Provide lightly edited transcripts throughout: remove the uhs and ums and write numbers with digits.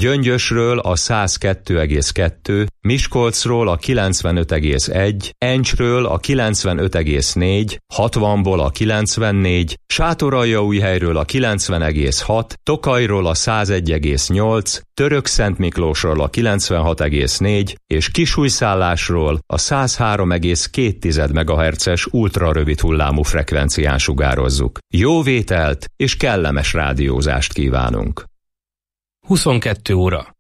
Gyöngyösről a 102,2, Miskolcról a 95,1, Encsről a 95,4, 60-ból a 94, Sátoraljaújhelyről a 90,6, Tokajról a 101,8, Törökszentmiklósról a 96,4 és Kisújszállásról a 103,2 MHz-es ultrarövid hullámú frekvencián sugározzuk. Jó vételt és kellemes rádiózást kívánunk! 22 óra.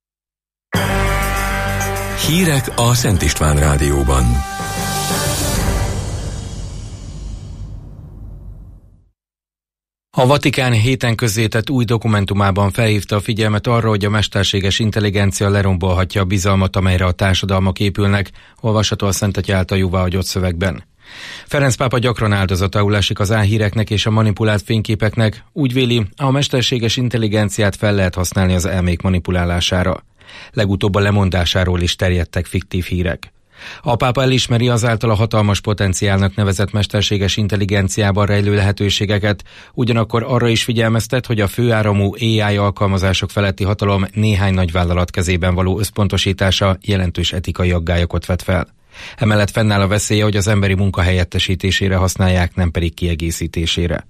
Hírek a Szent István Rádióban. A Vatikán héten közzétett új dokumentumában felhívta a figyelmet arra, hogy a mesterséges intelligencia lerombolhatja a bizalmat, amelyre a társadalmak épülnek, olvasható a Szent Atya által jóváhagyott szövegben. Ferenc pápa gyakran áldozatául esik az álhíreknek és a manipulált fényképeknek, úgy véli, a mesterséges intelligenciát fel lehet használni az elmék manipulálására. Legutóbb a lemondásáról is terjedtek fiktív hírek. A pápa elismeri azáltal a hatalmas potenciálnak nevezett mesterséges intelligenciában rejlő lehetőségeket, ugyanakkor arra is figyelmeztet, hogy a főáramú AI alkalmazások feletti hatalom néhány nagyvállalat kezében való összpontosítása jelentős etikai aggályokat vet fel. Emellett fennáll a veszélye, hogy az emberi munka helyettesítésére használják, nem pedig kiegészítésére.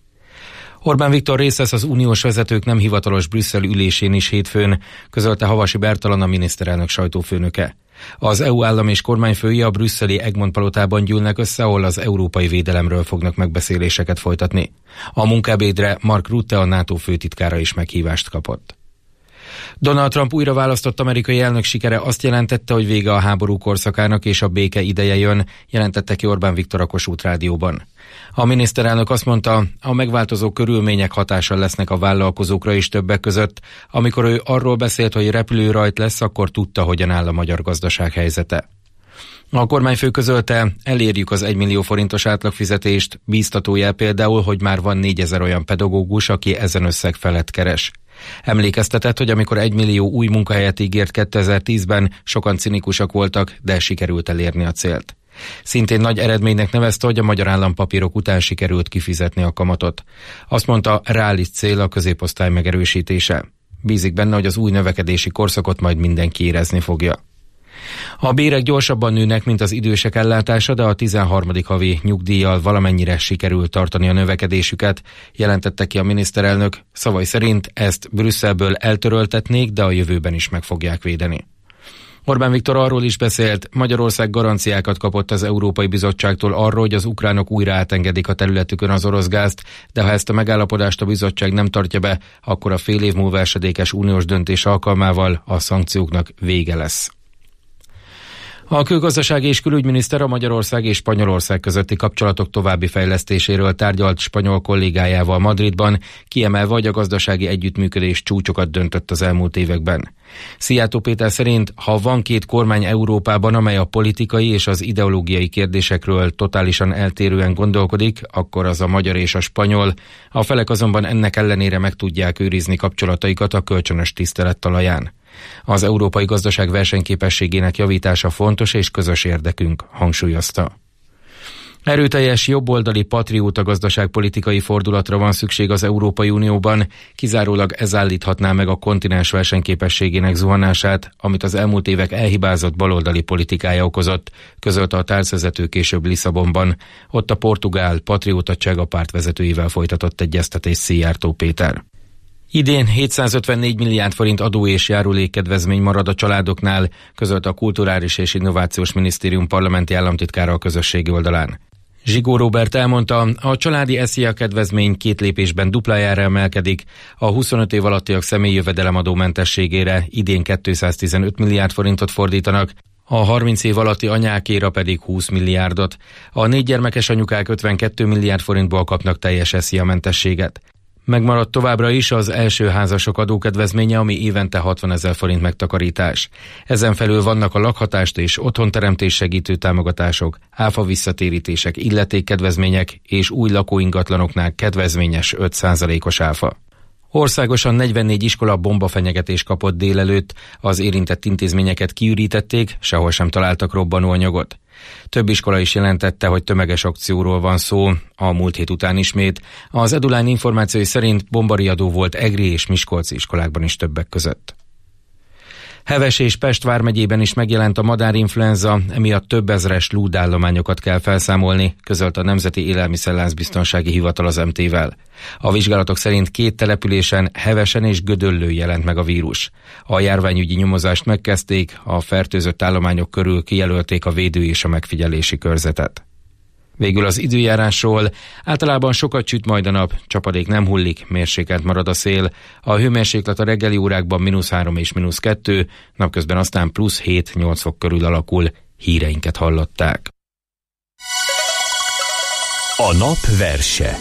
Orbán Viktor részt vesz az uniós vezetők nem hivatalos Brüsszel ülésén is hétfőn, közölte Havasi Bertalan, a miniszterelnök sajtófőnöke. Az EU állam és kormányfői a brüsszeli Egmont palotában gyűlnek össze, ahol az európai védelemről fognak megbeszéléseket folytatni. A munkaebédre Mark Rutte, a NATO főtitkára is meghívást kapott. Donald Trump újra választott amerikai elnök sikere azt jelentette, hogy vége a háború korszakának és a béke ideje jön, jelentette ki Orbán Viktor a Kossuth Rádióban. A miniszterelnök azt mondta, a megváltozó körülmények hatással lesznek a vállalkozókra is többek között. Amikor ő arról beszélt, hogy repülőrajt lesz, akkor tudta, hogyan áll a magyar gazdaság helyzete. A kormányfő közölte, elérjük az 1 millió forintos átlagfizetést, bíztató jel például, hogy már van 4000 olyan pedagógus, aki ezen összeg felett keres. Emlékeztetett, hogy amikor 1 millió új munkahelyet ígért 2010-ben, sokan cinikusak voltak, de sikerült elérni a célt. Szintén nagy eredménynek nevezte, hogy a magyar állampapírok után sikerült kifizetni a kamatot. Azt mondta, reális cél a középosztály megerősítése. Bízik benne, hogy az új növekedési korszakot majd mindenki érezni fogja. A bérek gyorsabban nőnek, mint az idősek ellátása, de a 13. havi nyugdíjjal valamennyire sikerült tartani a növekedésüket, jelentette ki a miniszterelnök. Szavai szerint ezt Brüsszelből eltöröltetnék, de a jövőben is meg fogják védeni. Orbán Viktor arról is beszélt, Magyarország garanciákat kapott az Európai Bizottságtól arról, hogy az ukránok újra átengedik a területükön az orosz gázt, de ha ezt a megállapodást a bizottság nem tartja be, akkor a fél év múlva esedékes uniós döntés alkalmával a szankcióknak vége lesz. A külgazdasági és külügyminiszter a Magyarország és Spanyolország közötti kapcsolatok további fejlesztéséről tárgyalt spanyol kollégájával Madridban, kiemelve, hogy a gazdasági együttműködés csúcsokat döntött az elmúlt években. Szijjártó Péter szerint, ha van két kormány Európában, amely a politikai és az ideológiai kérdésekről totálisan eltérően gondolkodik, akkor az a magyar és a spanyol. A felek azonban ennek ellenére meg tudják őrizni kapcsolataikat a kölcsönös tisztelet talaján. Az európai gazdaság versenyképességének javítása fontos és közös érdekünk, hangsúlyozta. Erőteljes jobboldali patrióta gazdaságpolitikai fordulatra van szükség az Európai Unióban, kizárólag ez állíthatná meg a kontinens versenyképességének zuhanását, amit az elmúlt évek elhibázott baloldali politikája okozott, közölte a tárcvezető később Lisszabonban. Ott a portugál patrióta Csega párt vezetőivel folytatott egyeztetés Szijjártó Péter. Idén 754 milliárd forint adó és járulékkedvezmény marad a családoknál, közölte a Kulturális és Innovációs Minisztérium parlamenti államtitkára a közösségi oldalán. Zsigó Róbert elmondta, a családi SZIA kedvezmény 2 lépésben duplájára emelkedik, a 25 év alattiak személyi jövedelemadó mentességére idén 215 milliárd forintot fordítanak, a 30 év alatti anyákéra pedig 20 milliárdot. A 4 gyermekes anyukák 52 milliárd forintból kapnak teljes SZIA mentességet. Megmaradt továbbra is az első házasok adókedvezménye, ami évente 60 000 forint megtakarítás. Ezen felül vannak a lakhatást és otthonteremtés segítő támogatások, áfa visszatérítések, illetékkedvezmények és új lakóingatlanoknál kedvezményes 5%-os áfa. Országosan 44 iskola bombafenyegetést kapott délelőtt, az érintett intézményeket kiürítették, sehol sem találtak robbanóanyagot. Több iskola is jelentette, hogy tömeges akcióról van szó, a múlt hét után ismét. Az Eduline információi szerint bombariadó volt egri és miskolci iskolákban is többek között. Heves és Pest vármegyében is megjelent a madárinfluenza, emiatt több ezres lúdállományokat kell felszámolni, közölt a Nemzeti Élelmiszerláncbiztonsági Hivatal az MT-vel. A vizsgálatok szerint 2 településen, Hevesen és Gödöllőn jelent meg a vírus. A járványügyi nyomozást megkezdték, a fertőzött állományok körül kijelölték a védő és a megfigyelési körzetet. Végül az időjárásról: általában sokat süt majd a nap, csapadék nem hullik, mérsékelt marad a szél. A hőmérséklet a reggeli órákban -3 és -2, napközben aztán +7-8 fok körül alakul. Híreinket hallották. A nap verse.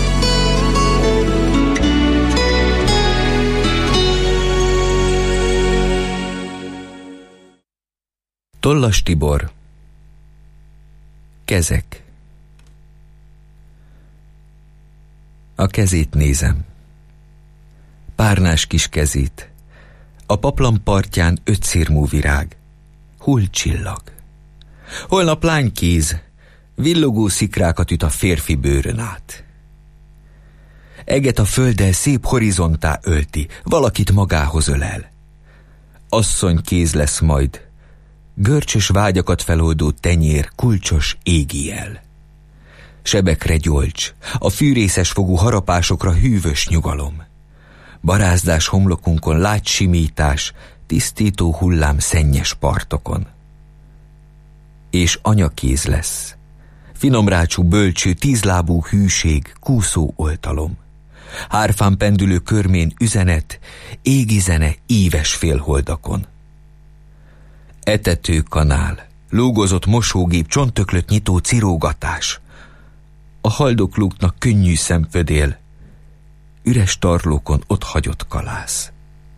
Tollas Tibor. Kezek. A kezét nézem. Párnás kis kezét. A paplan partján 5 szirmú virág. Hull csillag. Holnap lánykéz. Villogó szikrákat üt a férfi bőrön át. Eget a földdel szép horizontá ölti, valakit magához ölel. Asszony kéz lesz majd. Görcsös vágyakat feloldó tenyér, kulcsos égi jel. Sebekre gyolcs, a fűrészes fogú harapásokra hűvös nyugalom. Barázdás homlokunkon lágy simítás, tisztító hullám szennyes partokon. És anyakéz lesz, finomrácsú bölcső, 10 lábú hűség, kúszó oltalom. Hárfán pendülő körmén üzenet, égi zene íves félholdakon. Etető kanál, lúgozott mosógép, csontöklött nyitó cirógatás. A haldoklóknak könnyű szemfödél, üres tarlókon ott hagyott kalász.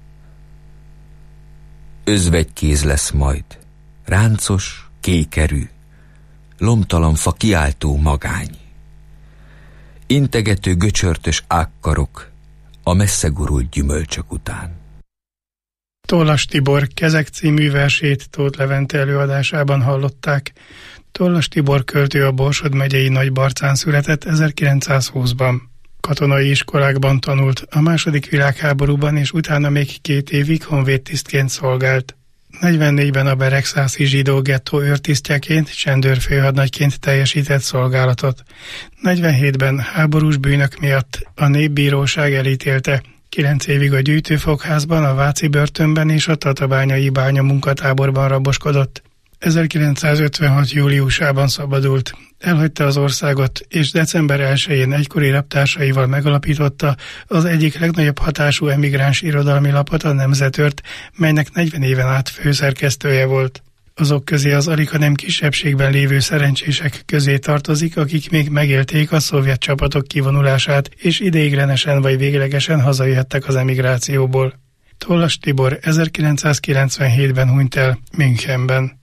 Özvegykéz lesz majd, ráncos, kékerű, lomtalan fa kiáltó magány. Integető göcsörtös ágkarok a messze gurult gyümölcsök után. Tollas Tibor Kezek című versét Tóth Levente előadásában hallották. Tollas Tibor költő a Borsod megyei Nagybarcán született 1920-ban. Katonai iskolákban tanult, a II. Világháborúban és utána még 2 évig honvédtisztként szolgált. 44-ben a beregszászi zsidó gettó őrtisztjeként, csendőrfőhadnagyként teljesített szolgálatot. 47-ben háborús bűnök miatt a népbíróság elítélte. 9 évig a gyűjtőfogházban, a Váci börtönben és a tatabányai bányamunkatáborban raboskodott. 1956. júliusában szabadult. Elhagyta az országot, és december 1-én egykori reptársaival megalapította az egyik legnagyobb hatású emigráns irodalmi lapot, a Nemzetört, melynek 40 éven át főszerkesztője volt. Azok közé az alig nem kisebbségben lévő szerencsések közé tartozik, akik még megélték a szovjet csapatok kivonulását, és ideiglenesen vagy véglegesen hazajöhettek az emigrációból. Tollas Tibor 1997-ben hunyt el Münchenben.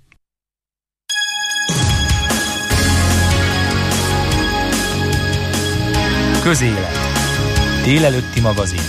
Közélet. Délelőtti magazin.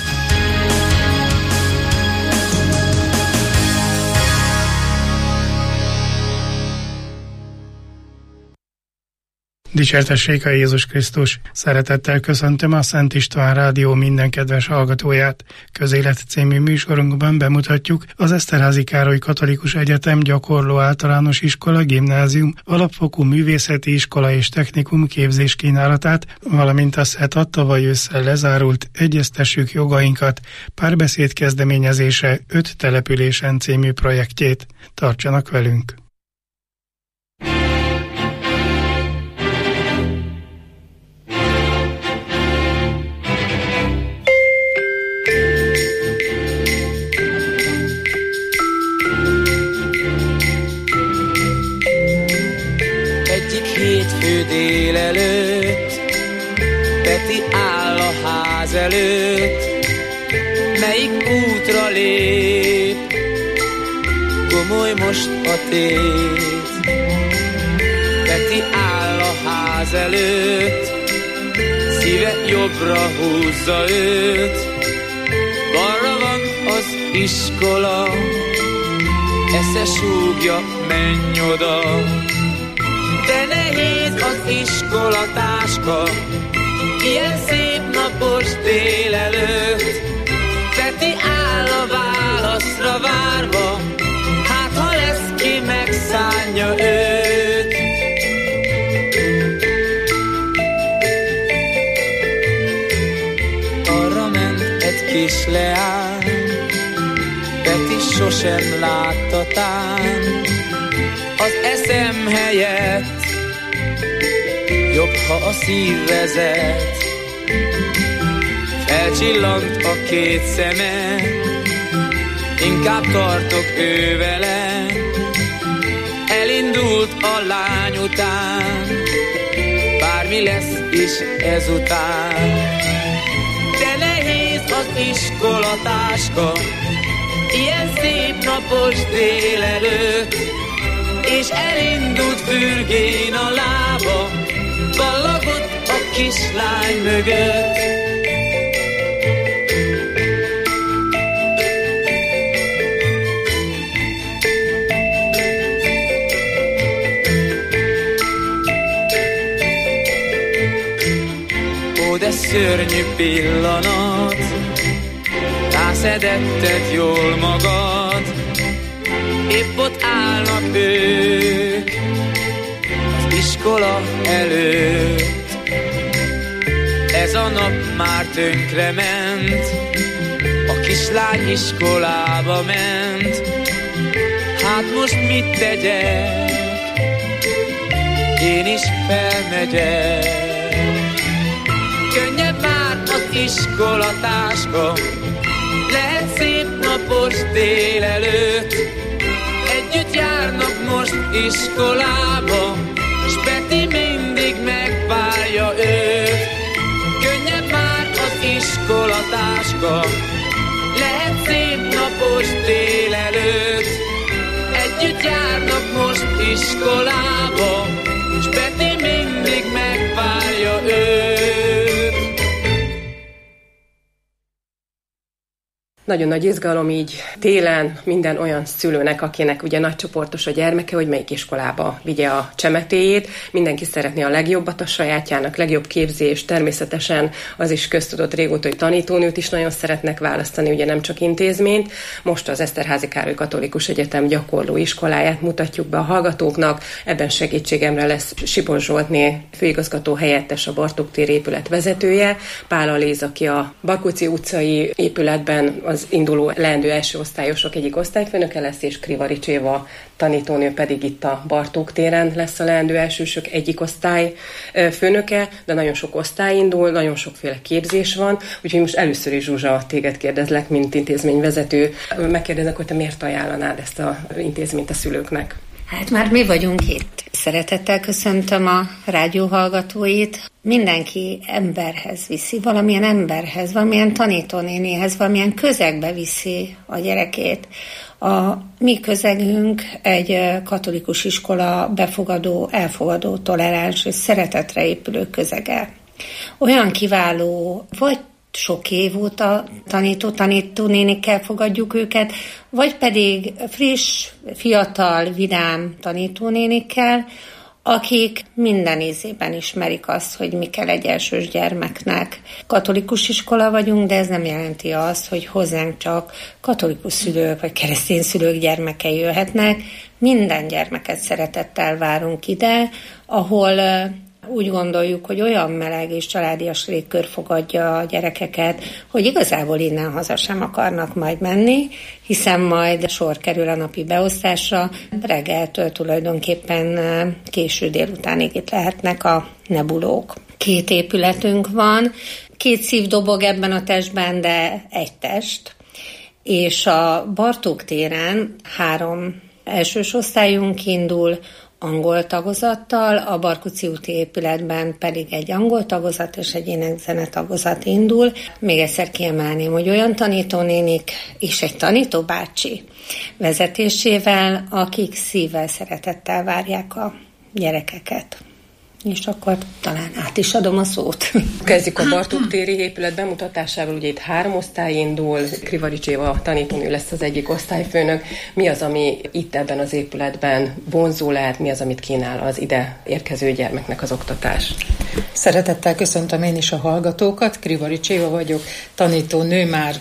Dicsértessék a Jézus Krisztus! Szeretettel köszöntöm a Szent István Rádió minden kedves hallgatóját. Közélet című műsorunkban bemutatjuk az Eszterházy Károly Katolikus Egyetem Gyakorló Általános Iskola, Gimnázium, Alapfokú Művészeti Iskola és Technikum képzés kínálatát, valamint a SZETA tavaly ősszel lezárult Egyeztessük jogainkat párbeszéd kezdeményezése 5 településen című projektjét. Tartsanak velünk! Hétfő délelőtt Peti áll a ház előtt, melyik útra lép, gomoly most a tét. Peti áll a ház előtt, szíve jobbra húzza őt, balra van az iskola, esze súgja, menj oda. De nehéz az iskolatáska, ilyen szép napos délelőtt. Peti áll a válaszra várva, sosem láttatán. Az eszem helyett jobb, ha a szív vezet. Felcsillant a két szeme, inkább tartok ő vele. Elindult a lány után, bármi lesz is ezután. De nehéz az iskolatáska, ilyen szép napos délelőtt, és elindult fürgén a lába, ballagott a kislány mögött. Ó, de szörnyű pillanat, rászedetted jól magad, épp ott állnak ők az iskola előtt. Ez a nap már tönkrement, a kislány iskolába ment. Hát most mit tegyek, én is felmegyek. Könnyebb már az iskolatáska, lehet szép napos délelőtt. Együtt járnak most iskolába, s Peti mindig megvárja őt. Könnyebb már az iskolatáska, lehet szép napos délelőtt. Együtt járnak most iskolába, s Peti mindig megvárja őt. Nagyon nagy izgalom így télen minden olyan szülőnek, akinek ugye nagycsoportos a gyermeke, hogy melyik iskolába vigye a csemetéjét. Mindenki szeretné a legjobbat a sajátjának, legjobb képzést. Természetesen az is köztudott régóta, hogy tanítónőt is nagyon szeretnek választani, ugye nem csak intézményt. Most az Eszterházy Károly Katolikus Egyetem gyakorló iskoláját mutatjuk be a hallgatóknak. Ebben segítségemre lesz Sibos Zsoltné főigazgató helyettes, a Bartók téri épület vezetője, Pál Aléz, aki a Barkóczy utcai épületben az induló leendő első osztályosok egyik osztályfőnöke lesz, és Krivaris Éva tanítónő pedig itt a Bartók téren lesz a leendő elsősök egyik osztály főnöke, de nagyon sok osztály indul, nagyon sokféle képzés van, úgyhogy most először is, Zsuzsa, téged kérdezlek, mint intézményvezető. Megkérdezek, hogy te miért ajánlanád ezt az intézményt a szülőknek? Hát már mi vagyunk itt. Szeretettel köszöntöm a rádióhallgatóit. Mindenki emberhez viszi, valamilyen emberhez, valamilyen tanítónénihez, valamilyen közegbe viszi a gyerekét. A mi közegünk egy katolikus iskola befogadó, elfogadó, toleráns és szeretetre épülő közege. Olyan kiváló, vagy sok év óta tanítónénikkel fogadjuk őket, vagy pedig friss, fiatal, vidám tanítónénikkel, akik minden ízében ismerik azt, hogy mi kell egy elsős gyermeknek. Katolikus iskola vagyunk, de ez nem jelenti azt, hogy hozzánk csak katolikus szülők vagy keresztény szülők gyermekei jöhetnek. Minden gyermeket szeretettel várunk ide, ahol úgy gondoljuk, hogy olyan meleg és családias légkör fogadja a gyerekeket, hogy igazából innen haza sem akarnak majd menni, hiszen majd sor kerül a napi beosztásra, reggeltől tulajdonképpen késő délutánig itt lehetnek a nebulók. 2 épületünk van, 2 szív dobog ebben a testben, de egy test, és a Bartók téren 3 elsős osztályunk indul, angol tagozattal, a Barkóczy úti épületben pedig egy angol tagozat és egy ének-zene tagozat indul. Még egyszer kiemelném, hogy olyan tanítónénik és egy tanítóbácsi vezetésével, akik szívvel, szeretettel várják a gyerekeket. És akkor talán át is adom a szót. Kezdjük a Bartók téri épület bemutatásával. Ugye itt 3 osztály indul, Krivaris Éva tanítónő lesz az egyik osztályfőnök. Mi az, ami itt ebben az épületben vonzó lehet, mi az, amit kínál az ide érkező gyermeknek az oktatás? Szeretettel köszöntöm én is a hallgatókat, Krivaris Éva vagyok, tanítónő már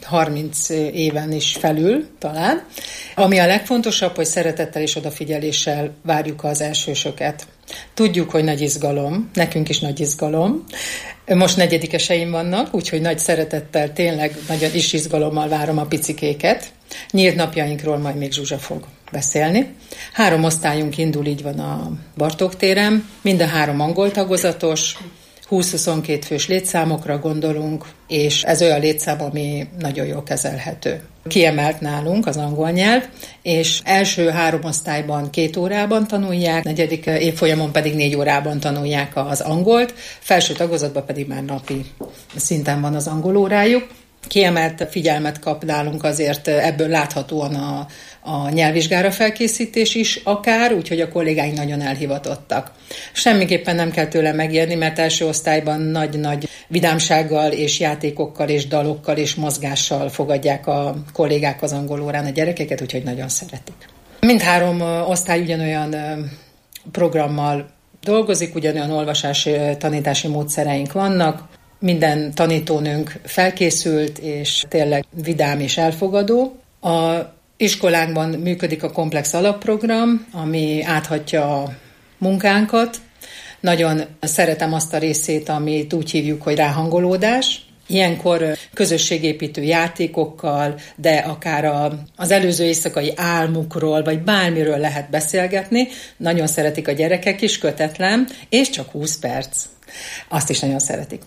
30 éven is felül talán. Ami a legfontosabb, hogy szeretettel és odafigyeléssel várjuk az elsősöket. Tudjuk, hogy nagy izgalom, nekünk is nagy izgalom. Most negyedikeseim vannak, úgyhogy nagy szeretettel, tényleg nagyon is izgalommal várom a picikéket. Nyílt napjainkról majd még Zsuzsa fog beszélni. 3 osztályunk indul, így van a Bartók téren, mind a 3 angol tagozatos, 20-22 fős létszámokra gondolunk, és ez olyan létszám, ami nagyon jól kezelhető. Kiemelt nálunk az angol nyelv, és első 3 osztályban 2 órában tanulják, 4. évfolyamon pedig 4 órában tanulják az angolt, felső tagozatban pedig már napi szinten van az angol órájuk. Kiemelt figyelmet kap nálunk azért ebből láthatóan a nyelvvizsgára felkészítés is akár, úgyhogy a kollégáink nagyon elhivatottak. Semmiképpen nem kell tőle megijedni, mert első osztályban nagy-nagy vidámsággal és játékokkal és dalokkal és mozgással fogadják a kollégák az angol órán a gyerekeket, úgyhogy nagyon szeretik. Mindhárom osztály ugyanolyan programmal dolgozik, ugyanolyan olvasás-tanítási módszereink vannak. Minden tanítónőnk felkészült, és tényleg vidám és elfogadó. A iskolánkban működik a komplex alapprogram, ami áthatja a munkánkat. Nagyon szeretem azt a részét, amit úgy hívjuk, hogy ráhangolódás. Ilyenkor közösségépítő játékokkal, de akár az előző éjszakai álmukról, vagy bármiről lehet beszélgetni. Nagyon szeretik a gyerekek is, kötetlen, és csak 20 perc. Azt is nagyon szeretik.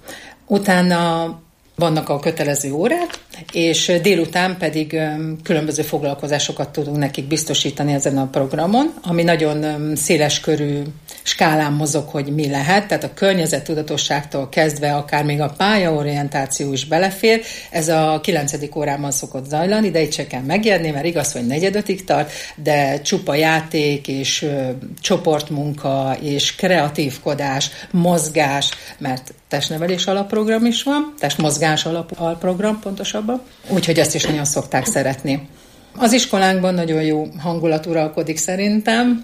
Utána vannak a kötelező órák, és délután pedig különböző foglalkozásokat tudunk nekik biztosítani ezen a programon, ami nagyon széleskörű skálán mozog, hogy mi lehet, tehát a környezettudatosságtól kezdve akár még a pályaorientáció is belefér. Ez a 9. órában szokott zajlani, de itt se kell megijedni, mert igaz, hogy 4-ig tart, de csupa játék és csoportmunka és kreatívkodás, mozgás, mert testnevelés alapprogram is van, testmozgás alapprogram pontosabban, úgyhogy ezt is nagyon szokták szeretni. Az iskolánkban nagyon jó hangulat uralkodik szerintem.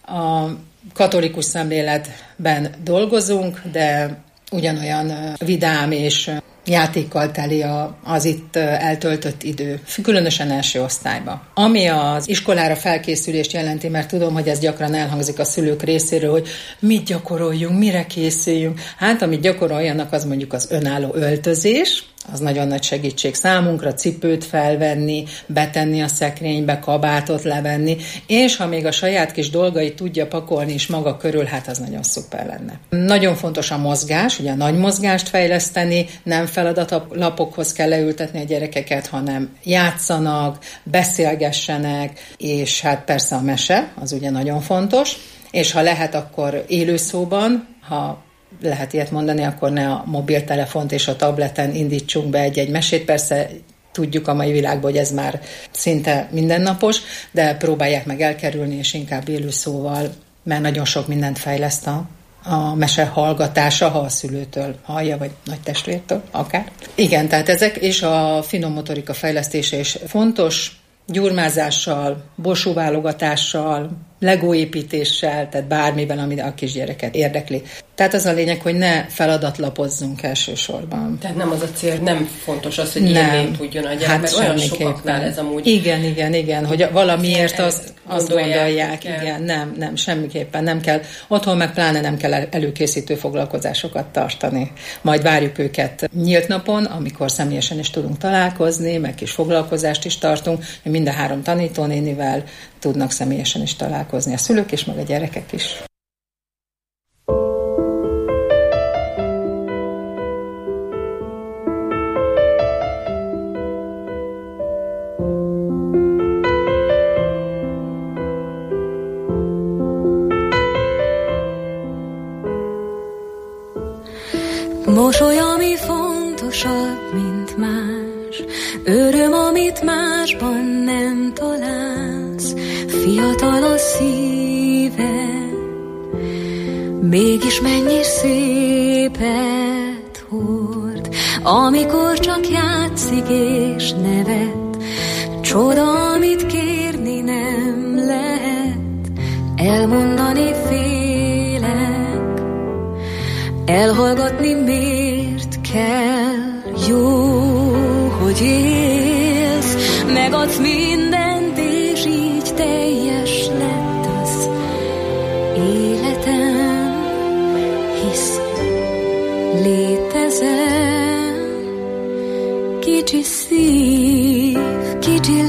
A katolikus szemléletben dolgozunk, de ugyanolyan vidám és játékkal teli az itt eltöltött idő, különösen első osztályban. Ami az iskolára felkészülést jelenti, mert tudom, hogy ez gyakran elhangzik a szülők részéről, hogy mit gyakoroljunk, mire készüljünk. Hát, amit gyakoroljanak, az mondjuk az önálló öltözés, az nagyon nagy segítség számunkra, cipőt felvenni, betenni a szekrénybe, kabátot levenni, és ha még a saját kis dolgait tudja pakolni is maga körül, hát az nagyon szuper lenne. Nagyon fontos a mozgás, ugye a nagy mozgást fejleszteni, nem feladatlapokhoz kell leültetni a gyerekeket, hanem játszanak, beszélgessenek, és hát persze a mese, az ugye nagyon fontos, és ha lehet, akkor élőszóban, ha lehet ilyet mondani, akkor ne a mobiltelefont és a tableten indítsunk be egy mesét. Persze tudjuk a mai világban, hogy ez már szinte mindennapos, de próbálják meg elkerülni, és inkább élőszóval, mert nagyon sok mindent fejleszt a mese hallgatása, ha a szülőtől hallja, vagy nagy testvértől akár. Igen, tehát ezek, és a finom motorika fejlesztése is fontos, gyurmázással, borsóválogatással, legóépítéssel, tehát bármiben, ami a kisgyereket érdekli. Tehát az a lényeg, hogy ne feladatlapozzunk elsősorban. Tehát nem az a cél, nem fontos az, hogy írni tudjon a gyerek, hát mert olyan sokaknál ez amúgy... Igen, hogy valamiért azt gondolják, igen, nem, semmiképpen nem kell. Otthon meg pláne nem kell előkészítő foglalkozásokat tartani. Majd várjuk őket nyílt napon, amikor személyesen is tudunk találkozni, meg kis foglalkozást is tartunk, hogy mind a 3 tanítónénivel tudnak személyesen is találkozni a szülők és meg a gyerekek is. Mosoly, ami fontosabb, mint más, öröm, amit másban nem találsz, fiatal a szíved, mégis mennyi szépet hord, amikor csak játszik és nevet, csoda, amit kérni nem lehet, elmondani félek, elhallgatni miért kell, jó, hogy élsz, megadsz mindent, és így teljes lett az életem, hisz létezel.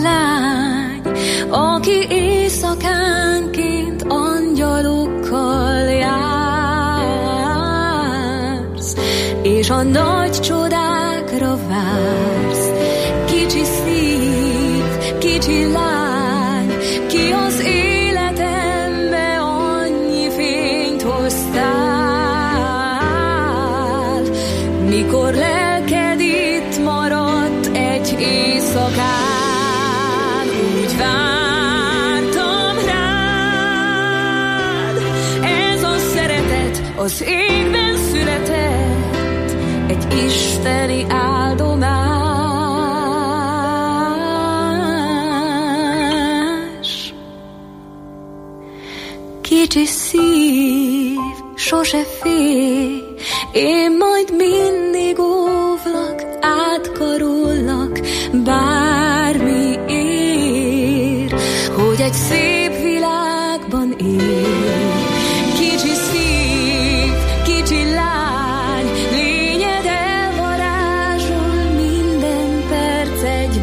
lány, aki éjszakánként angyalokkal jársz, és a nagy csodákra vársz. Kicsi szív, kicsi lány, ki az életembe annyi fényt hoztál, mikor lelked itt maradt egy éjszakán, úgy vártam rád. Ez a szeretet az égben született, egy isteni áldomás. Kicsi szív, sose félj, én majd mindig óvlak, átkarollak, bármi ér, hogy egy szép világban él. Kicsi szív, kicsi lány, lényed elvarázsol, minden perc egy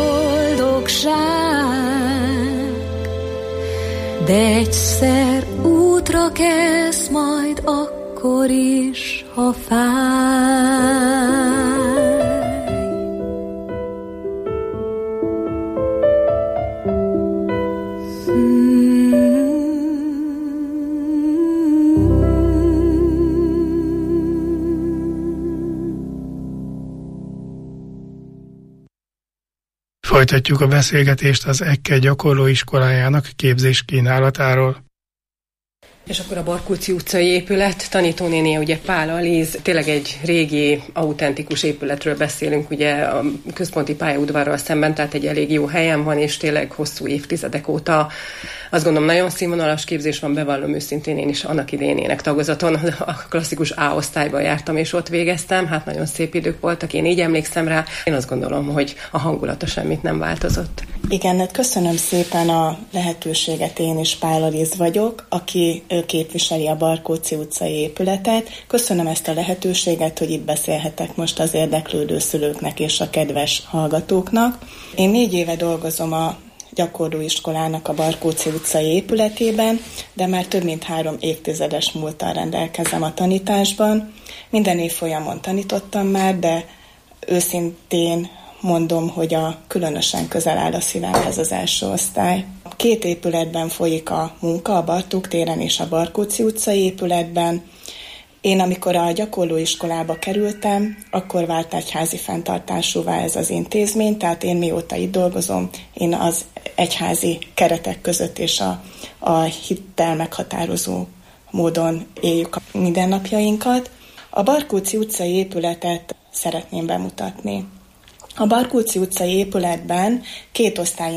boldogság. De egyszer útra kezd majd akkor is, ha fáj. Folytatjuk a beszélgetést az Ekke gyakorlóiskolájának képzéskínálatáról. És akkor a Barkóczy utcai épület, tanítónénie ugye Pál Alíz, tényleg egy régi, autentikus épületről beszélünk, ugye a központi pályaudvarral szemben, tehát egy elég jó helyen van, és tényleg hosszú évtizedek óta azt gondolom nagyon színvonalas képzés van, bevallom őszintén, én is annak idején énektagozaton a klasszikus A-osztályban jártam, és ott végeztem, hát nagyon szép idők voltak, én így emlékszem rá, én azt gondolom, hogy a hangulata semmit nem változott. Igen, hát köszönöm szépen a lehetőséget, én is Pál Alíz vagyok, aki képviseli a Barkóczy utcai épületet. Köszönöm ezt a lehetőséget, hogy itt beszélhetek most az érdeklődő szülőknek és a kedves hallgatóknak. Én 4 éve dolgozom a gyakorlóiskolának a Barkóczy utcai épületében, de már több mint 3 évtizedes múlttal rendelkezem a tanításban. Minden évfolyamon tanítottam már, de őszintén mondom, hogy különösen közel áll a szívemhez az első osztály. 2 épületben folyik a munka, a Bartók téren és a Barkóczy utcai épületben. Én, amikor a gyakorlóiskolába kerültem, akkor vált egyházi fenntartásúvá ez az intézmény, tehát én mióta itt dolgozom, én az egyházi keretek között és a hittel meghatározó módon éljük a mindennapjainkat. A Barkóczy utcai épületet szeretném bemutatni. A Barkóczy utcai épületben 2 osztály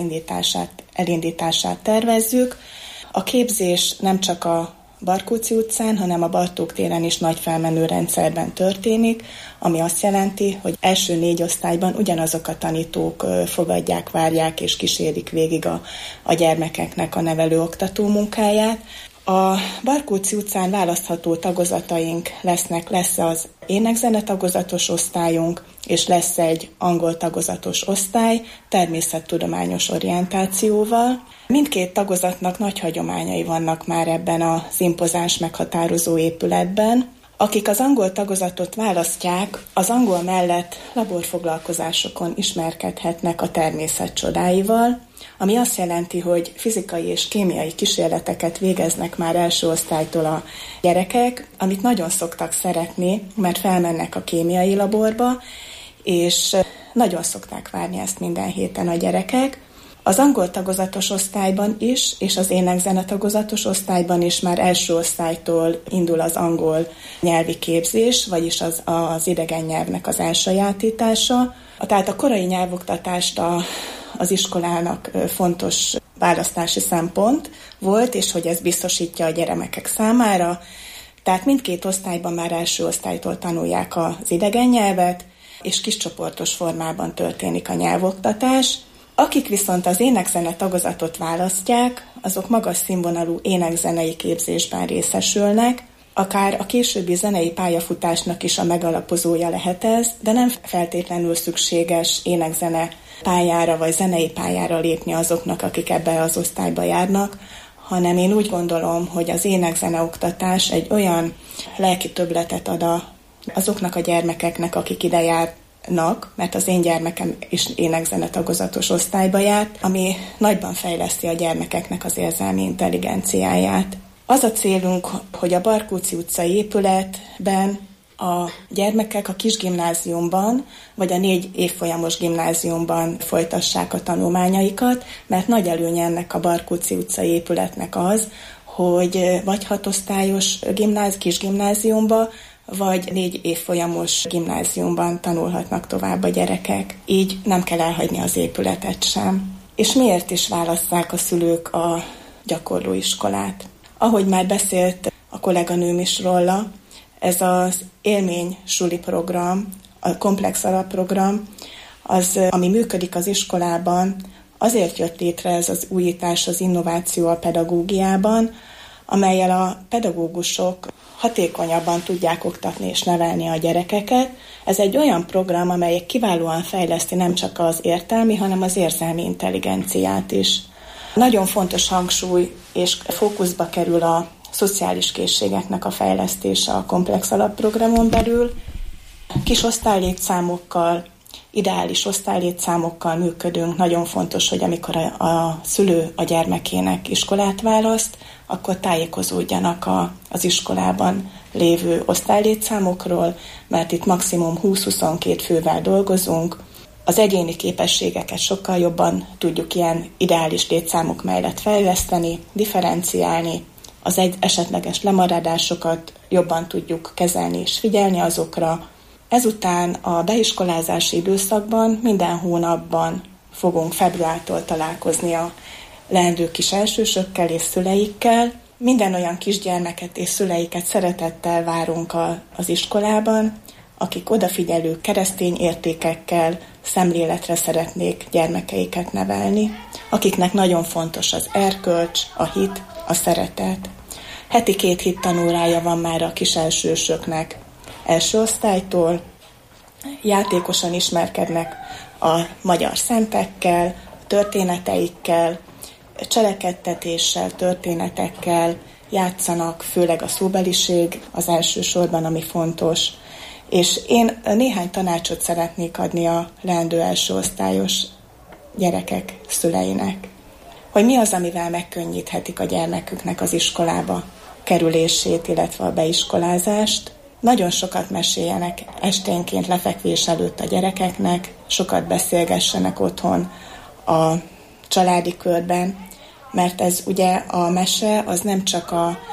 elindítását tervezzük. A képzés nem csak a Barkóczy utcán, hanem a Bartók téren is nagy felmenő rendszerben történik, ami azt jelenti, hogy első 4 osztályban ugyanazok a tanítók fogadják, várják és kísérik végig a gyermekeknek a nevelő-oktató munkáját. A Barkóczy utcán választható tagozataink lesz az énekzene tagozatos osztályunk, és lesz egy angol tagozatos osztály, természettudományos orientációval. Mindkét tagozatnak nagy hagyományai vannak már ebben az impozáns meghatározó épületben. Akik az angol tagozatot választják, az angol mellett laborfoglalkozásokon ismerkedhetnek a természet csodáival, ami azt jelenti, hogy fizikai és kémiai kísérleteket végeznek már első osztálytól a gyerekek, amit nagyon szoktak szeretni, mert felmennek a kémiai laborba, és nagyon szokták várni ezt minden héten a gyerekek. Az angol tagozatos osztályban is, és az énekzene tagozatos osztályban is már első osztálytól indul az angol nyelvi képzés, vagyis az idegen nyelvnek az elsajátítása. Tehát a korai nyelvoktatást az iskolának fontos választási szempont volt, és hogy ez biztosítja a gyermekek számára. Tehát mindkét osztályban már első osztálytól tanulják az idegen nyelvet, és kiscsoportos formában történik a nyelvoktatás. Akik viszont az énekzene tagozatot választják, azok magas színvonalú énekzenei képzésben részesülnek, akár a későbbi zenei pályafutásnak is a megalapozója lehet ez, de nem feltétlenül szükséges énekzene pályára vagy zenei pályára lépni azoknak, akik ebbe az osztályba járnak, hanem én úgy gondolom, hogy az ének-zeneoktatás egy olyan lelki többletet ad azoknak a gyermekeknek, akik ide járnak, mert az én gyermekem is ének-zene tagozatos osztályba járt, ami nagyban fejleszti a gyermekeknek az érzelmi intelligenciáját. Az a célunk, hogy a Barkóczy utcai épületben a gyermekek a kisgimnáziumban, vagy a 4 évfolyamos gimnáziumban folytassák a tanulmányaikat, mert nagy előnye ennek a Barkóczy utcai épületnek az, hogy vagy 6 osztályos kisgimnáziumba, vagy 4 évfolyamos gimnáziumban tanulhatnak tovább a gyerekek. Így nem kell elhagyni az épületet sem. És miért is válasszák a szülők a gyakorlóiskolát? Ahogy már beszélt a kolléganőm is róla, ez az élmény suli program, a komplex alapprogram, az, ami működik az iskolában, azért jött létre ez az újítás, az innováció a pedagógiában, amellyel a pedagógusok hatékonyabban tudják oktatni és nevelni a gyerekeket. Ez egy olyan program, amely kiválóan fejleszti nem csak az értelmi, hanem az érzelmi intelligenciát is. Nagyon fontos hangsúly és fókuszba kerül a szociális készségeknek a fejlesztése a komplex alapprogramon belül. Kis osztálylétszámokkal, ideális osztálylétszámokkal működünk. Nagyon fontos, hogy amikor a szülő a gyermekének iskolát választ, akkor tájékozódjanak az iskolában lévő osztálylétszámokról, mert itt maximum 20-22 fővel dolgozunk. Az egyéni képességeket sokkal jobban tudjuk ilyen ideális létszámok mellett fejleszteni, differenciálni, az esetleges lemaradásokat jobban tudjuk kezelni és figyelni azokra. Ezután a beiskolázási időszakban minden hónapban fogunk februártól találkozni a leendő kis elsősökkel és szüleikkel. Minden olyan kisgyermeket és szüleiket szeretettel várunk az iskolában, akik odafigyelő keresztény értékekkel, szemléletre szeretnék gyermekeiket nevelni, akiknek nagyon fontos az erkölcs, a hit, a szeretet. Heti 2 hittanórája van már a kis elsősöknek első osztálytól, játékosan ismerkednek a magyar szentekkel, történeteikkel, cselekedtetéssel, történetekkel, játszanak, főleg a szóbeliség az elsősorban, ami fontos. És én néhány tanácsot szeretnék adni a leendő első osztályos gyerekek szüleinek, hogy mi az, amivel megkönnyíthetik a gyermeküknek az iskolába kerülését, illetve a beiskolázást. Nagyon sokat meséljenek esténként lefekvés előtt a gyerekeknek, sokat beszélgessenek otthon a családi körben, mert ez ugye a mese az nem csak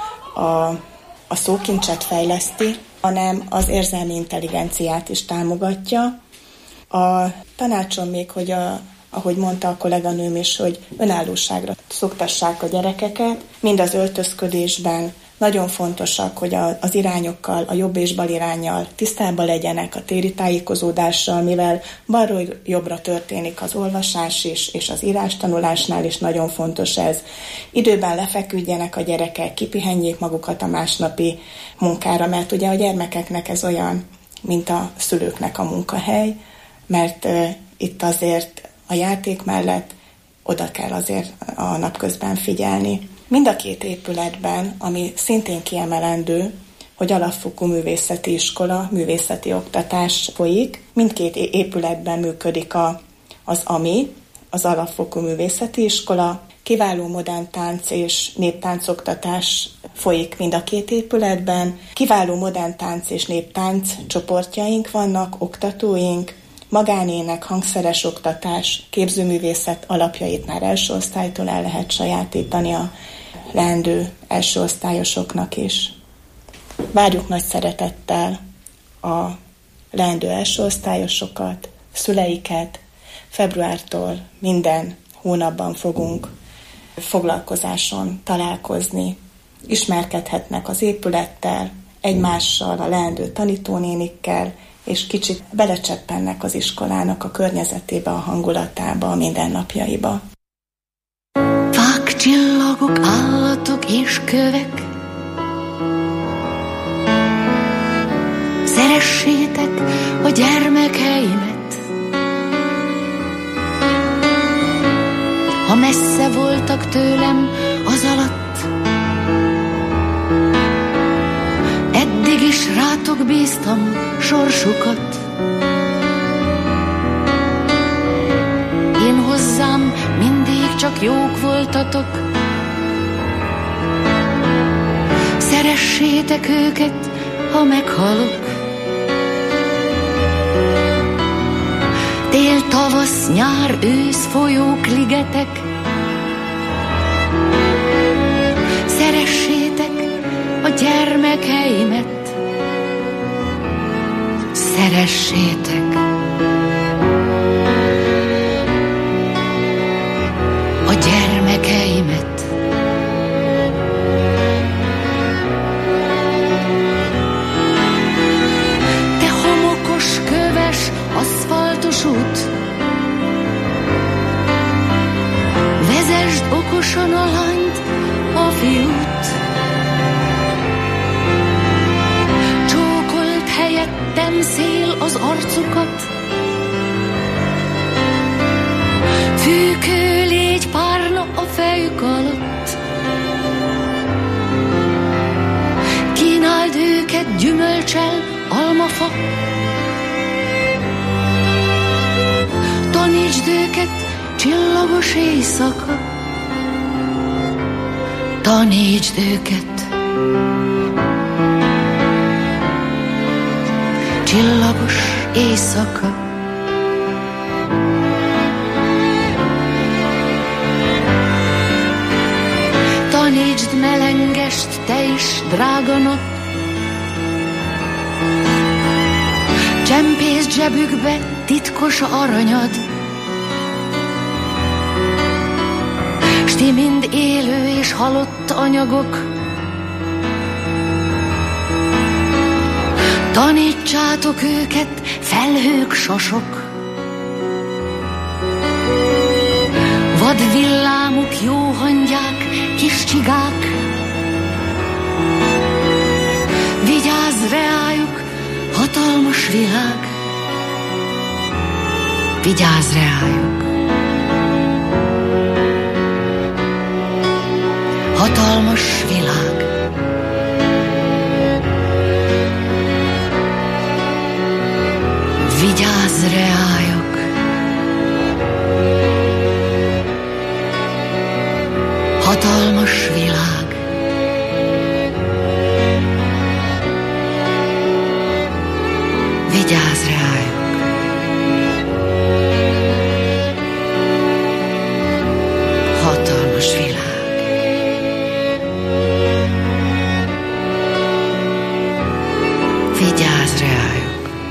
a szókincset fejleszti, hanem az érzelmi intelligenciát is támogatja. A tanácsom még, hogy ahogy mondta a kolléganőm is, hogy önállóságra szoktassák a gyerekeket, mind az öltözködésben. Nagyon fontosak, hogy az irányokkal, a jobb és bal iránnyal tisztában legyenek, a téri tájékozódással, mivel balról jobbra történik az olvasás is, és az írástanulásnál is nagyon fontos ez. Időben lefeküdjenek a gyerekek, kipihenjék magukat a másnapi munkára, mert ugye a gyermekeknek ez olyan, mint a szülőknek a munkahely, mert itt azért a játék mellett oda kell azért a napközben figyelni. Mind a 2 épületben, ami szintén kiemelendő, hogy alapfokú művészeti iskola, művészeti oktatás folyik. Mindkét épületben működik az AMI, az alapfokú művészeti iskola. Kiváló modern tánc és néptáncoktatás folyik mind a 2 épületben. Kiváló modern tánc és néptánc csoportjaink vannak, oktatóink, magánének, hangszeres oktatás, képzőművészet alapjait már első osztálytól el lehet sajátítani a leendő első osztályosoknak is. Várjuk nagy szeretettel a leendő első osztályosokat, szüleiket. Februártól minden hónapban fogunk foglalkozáson találkozni. Ismerkedhetnek az épülettel, egymással, a leendő tanítónénikkel, és kicsit belecseppennek az iskolának a környezetébe, a hangulatába, a mindennapjaiba. Fák, csillagok, állatok és kövek, szeressétek a gyermekeimet. ha messze voltak tőlem az alatt. Eddig is rátok bíztam sorsukat. Én hozzám mindig csak jók voltatok. Szeressétek őket, ha meghalok. Tél, tavasz, nyár, ősz, folyók, ligetek. Szeressétek a gyermekeimet. Szeressétek a gyermekeimet. Te homokos, köves, aszfaltos út, vezesd okosan a lányt, a fiút. Csókolt helyettem szél az arcukat. Fűkő légy párna a fejük alatt. Kínáld őket gyümölcsel, almafa. Tanítsd őket, csillagos éjszaka. Tanítsd őket, csillagos éjszaka. Tanítsd melengest, te is, drága nap. Csempészd zsebükbe titkos aranyad. S ti mind élő és halott anyagok. Tanítsátok őket, felhők, sasok. Vad villámuk, jó hangyák, kis csigák. Vigyázz reájuk, hatalmas világ. Vigyázz reájuk, hatalmas világ. Vigyázz reájuk, hatalmas világ. Vigyázz reájuk, hatalmas világ. Vigyázz reájuk.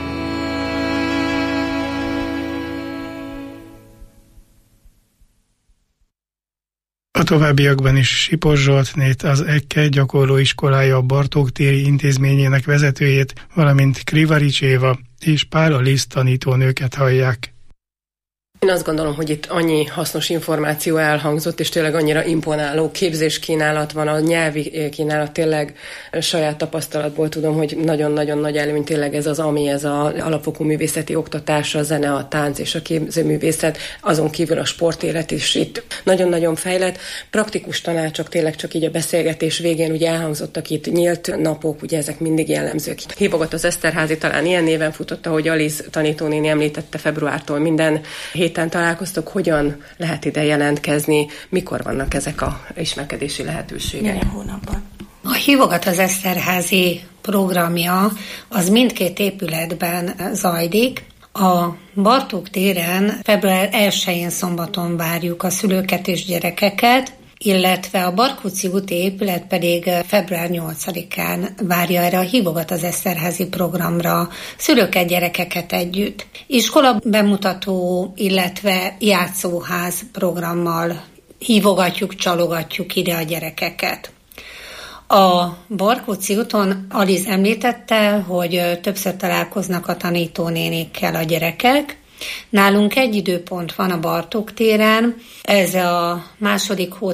A továbbiakban is Sipos Zsoltnét, az EKKE gyakorlóiskolája a Bartók téri intézményének vezetőjét, valamint Krivarics Éva és Pál Alisz tanítónőket hallják. Én azt gondolom, hogy itt annyi hasznos információ elhangzott, és tényleg annyira imponáló képzéskínálat van, a nyelvi kínálat tényleg saját tapasztalatból tudom, hogy nagyon-nagyon nagy előny tényleg ez az, ami ez az alapfokú művészeti oktatás, a zene, a tánc és a képzőművészet, azon kívül a sportélet is itt nagyon-nagyon fejlett. Praktikus tanácsok tényleg csak így a beszélgetés végén ugye elhangzottak itt nyílt napok, ugye ezek mindig jellemzők. Hívogat az Eszterházi, talán ilyen néven futott, ahogy Alisz tanítónéni említette, februártól minden héten találkoztok, hogyan lehet ide jelentkezni, mikor vannak ezek a ismerkedési lehetőségek? Milyen hónapban? A Hívogat az Eszterházi programja az mindkét épületben zajlik. A Bartók téren február 1-én szombaton várjuk a szülőket és gyerekeket, illetve a Barkóczi úti épület pedig február 8-án várja erre a Hívogat az Eszterházi programra szülőket, gyerekeket együtt. Iskola bemutató, illetve játszóház programmal hívogatjuk, csalogatjuk ide a gyerekeket. A Barkóczi úton Aliz említette, hogy többször találkoznak a tanítónénikkel a gyerekek, Nálunk egy időpont van a Bartók téren, ez a második hó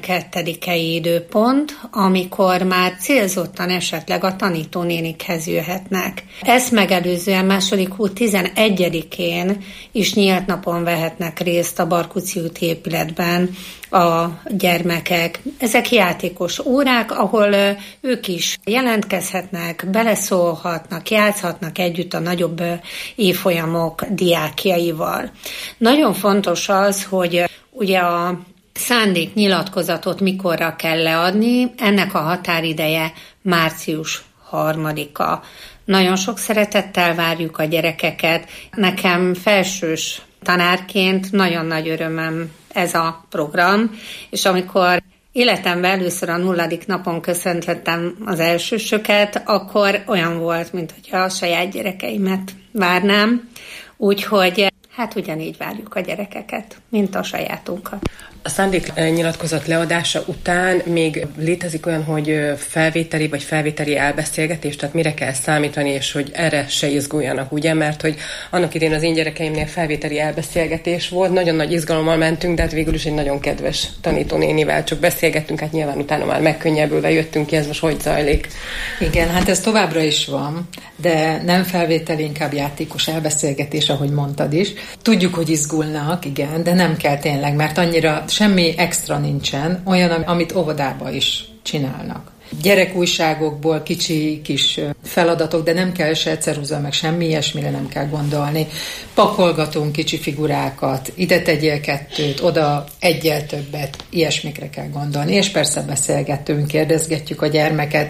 12-i időpont, amikor már célzottan esetleg a tanítónénikhez jöhetnek. Ezt megelőzően második hó 11-én is nyílt napon vehetnek részt a Barkóczi úti épületben a gyermekek. Ezek játékos órák, ahol ők is jelentkezhetnek, beleszólhatnak, játszhatnak együtt a nagyobb évfolyamok diákjaival. Nagyon fontos az, hogy ugye a szándéknyilatkozatot mikorra kell leadni, ennek a határideje március 3-a. Nagyon sok szeretettel várjuk a gyerekeket. Nekem felsős tanárként nagyon nagy örömöm ez a program, és amikor életemben először a 0. napon köszöntöttem az elsősöket, akkor olyan volt, mintha a saját gyerekeimet várnám. Úgyhogy hát ugyanígy várjuk a gyerekeket, mint a sajátunkat. A szándéknyilatkozat leadása után még létezik olyan, hogy felvételi elbeszélgetés, tehát mire kell számítani, és hogy erre se izguljanak, ugye? Mert hogy annak idén az én gyerekeimnél felvételi elbeszélgetés volt, nagyon nagy izgalommal mentünk, de hát végül is egy nagyon kedves tanítónénivel csak beszélgettünk, hát nyilván utána már megkönnyebbülve jöttünk ki, ez most hogy zajlik? Igen, hát ez továbbra is van, de nem felvételi, inkább játékos elbeszélgetés, ahogy mondtad is. Tudjuk, hogy izgulnak, igen, de nem kell tényleg, mert annyira semmi extra nincsen, olyan, amit óvodában is csinálnak. Gyerekújságokból kicsi kis feladatok, de nem kell se ceruza, meg semmi ilyesmire nem kell gondolni. Pakolgatunk kicsi figurákat, ide tegyél 2, oda 1 többet, ilyesmikre kell gondolni. És persze beszélgetünk, kérdezgetjük a gyermeket,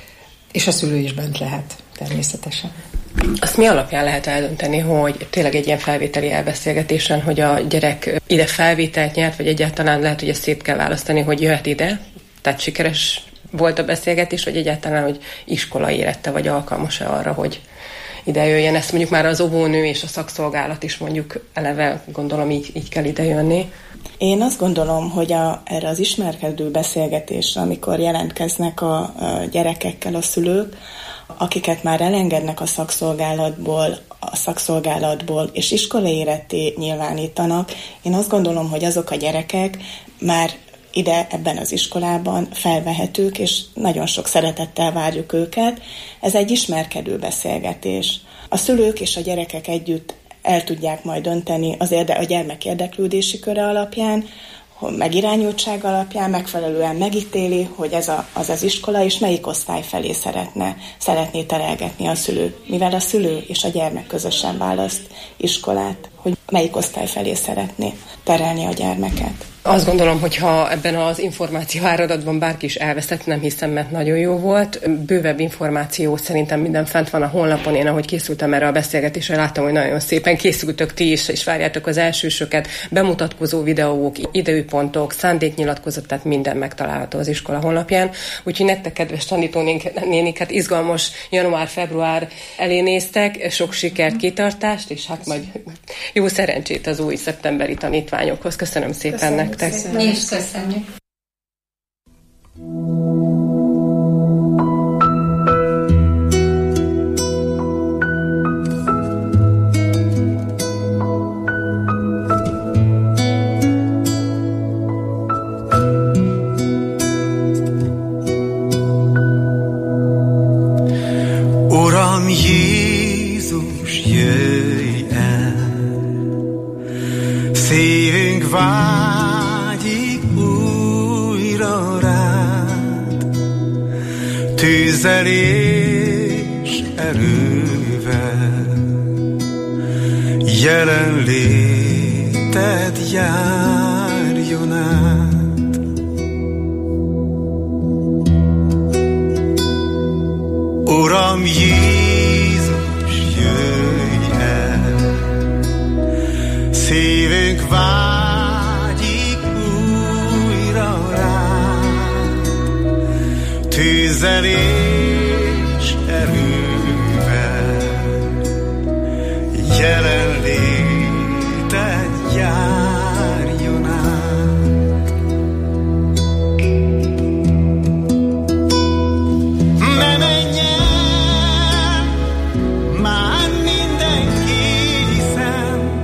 és a szülő is bent lehet természetesen. Azt mi alapján lehet eldönteni, hogy tényleg egy ilyen felvételi elbeszélgetésen, hogy a gyerek ide felvételt nyert, vagy egyáltalán lehet, hogy ezt szét kell választani, hogy jöhet ide, tehát sikeres volt a beszélgetés, vagy egyáltalán, hogy iskola érette, vagy alkalmas-e arra, hogy ide jöjjen. Ezt mondjuk már az óvónő és a szakszolgálat is mondjuk eleve, gondolom, így kell ide jönni. Én azt gondolom, hogy erre az ismerkedő beszélgetésre, amikor jelentkeznek a gyerekekkel a szülők, akiket már elengednek a szakszolgálatból és iskolai éretté nyilvánítanak, én azt gondolom, hogy azok a gyerekek már ide ebben az iskolában felvehetők, és nagyon sok szeretettel várjuk őket. Ez egy ismerkedő beszélgetés. A szülők és a gyerekek együtt el tudják majd dönteni a gyermek érdeklődési köre alapján, megirányultság alapján megfelelően megítéli, hogy ez az iskola, és melyik osztály felé szeretné terelgetni a szülő. Mivel a szülő és a gyermek közösen választ iskolát, hogy melyik osztály felé szeretné terelni a gyermeket. Azt gondolom, hogy ha ebben az információ áradatban bárki is elveszett, nem hiszem, mert nagyon jó volt. Bővebb információ szerintem minden fent van a honlapon. Én, ahogy készültem erre a beszélgetésre, láttam, hogy nagyon szépen készültök ti is, és várjátok az elsősöket, bemutatkozó videók, időpontok, szándéknyilatkozat, tehát minden megtalálható az iskola honlapján. Úgyhogy nektek, kedves tanítónénik, hát izgalmas január-február elé néztek, sok sikert, kitartást, és hát majd jó szerencsét az új szeptemberi tanítványokhoz. Köszönöm szépen nektek. Mi is köszönjük. Uram Jézus, jöjj el, szívünk vágyik újra rád, tűzzel és erővel, jelenléted járjon át. Uram Jézus, jöjj el, szívünk vágyik újra rád, tűzzel és erővel, jelenléted járjon át. Ne menj el, már mindenki hiszem,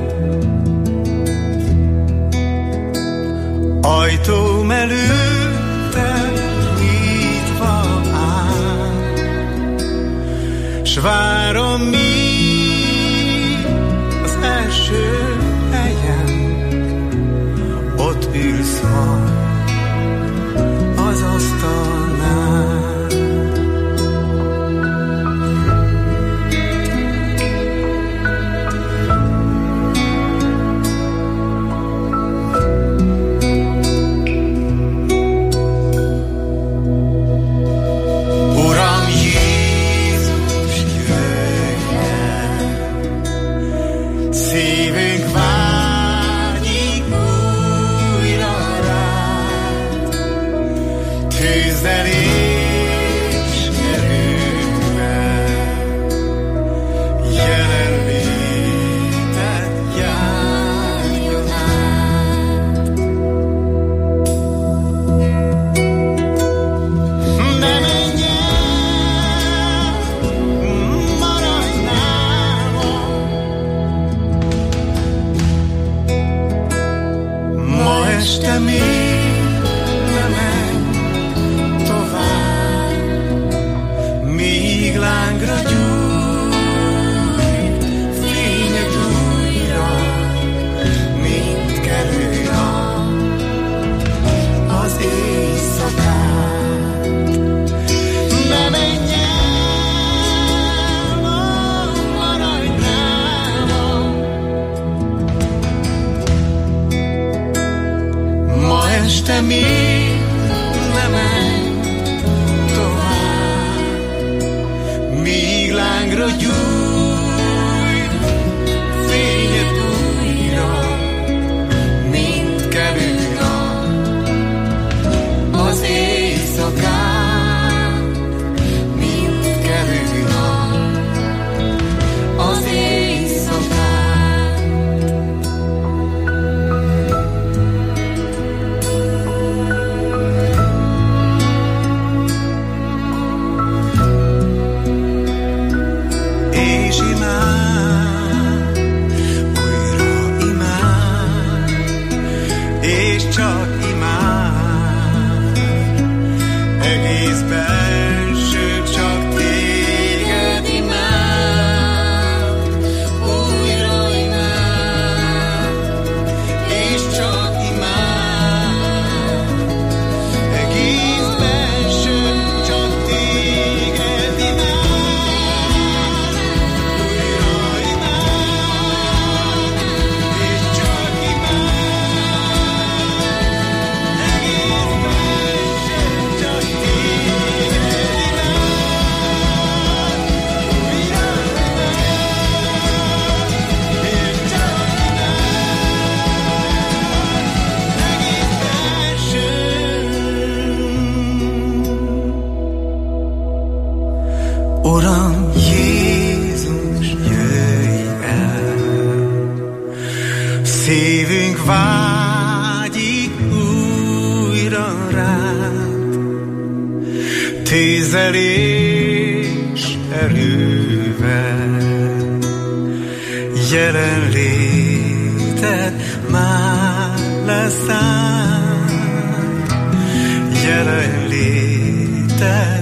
ajtom előtte nyitva áll, s várom, míg az első helyen ott ülsz majd az asztalnál. Uram Jézus, jöjj el, szívünk vágyik újra rád, tűzzel és erővel, jelenléted járjon át. Ne menj el, maradj nálam, ma este még ne menj tovább, míg lángra gyújt fényed újra, mint kelő nap az éjszakát. Ne menj el, maradj nálam, ma este még ne menj tovább, míg lángra gyújt fényed újra, mint kelő nap az éjszakán, mint kelő nap az éjszakán. És imád, újra imád, és csak imád, egész belső csak téged imád, újra imád, és csak imád, egész belső csak téged imád. Uram Jézus, jöjj el, szívünk vágyik újra rád, tűzzel és erővel, jelenléted már leszáll, jelenléted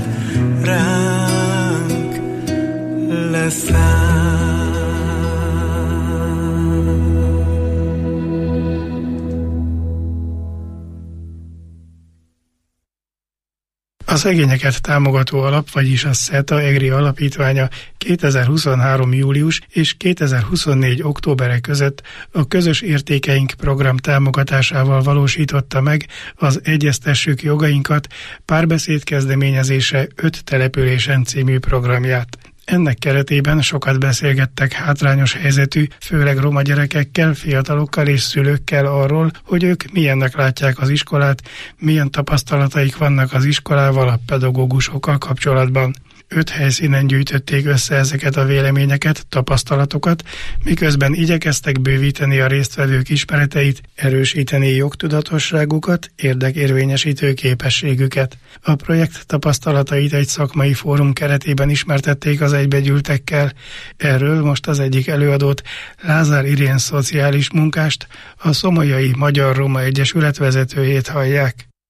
ránk leszáll. A szegényeket támogató alap, vagyis a SZETA EGRI alapítványa 2023. július és 2024. októbere között a Közös Értékeink program támogatásával valósította meg az Egyeztessük jogainkat párbeszéd kezdeményezése 5 településen című programját. Ennek keretében sokat beszélgettek hátrányos helyzetű, főleg roma gyerekekkel, fiatalokkal és szülőkkel arról, hogy ők milyennek látják az iskolát, milyen tapasztalataik vannak az iskolával, a pedagógusokkal kapcsolatban. 5 helyszínen gyűjtötték össze ezeket a véleményeket, tapasztalatokat, miközben igyekeztek bővíteni a résztvevők ismereteit, erősíteni jogtudatosságukat, érdekérvényesítő képességüket. A projekt tapasztalatait egy szakmai fórum keretében ismertették az egybegyűltekkel. Erről most az egyik előadót, Lázár Irén szociális munkást, a Szomolyai Magyar Roma Egyesület vezetőjét hallják.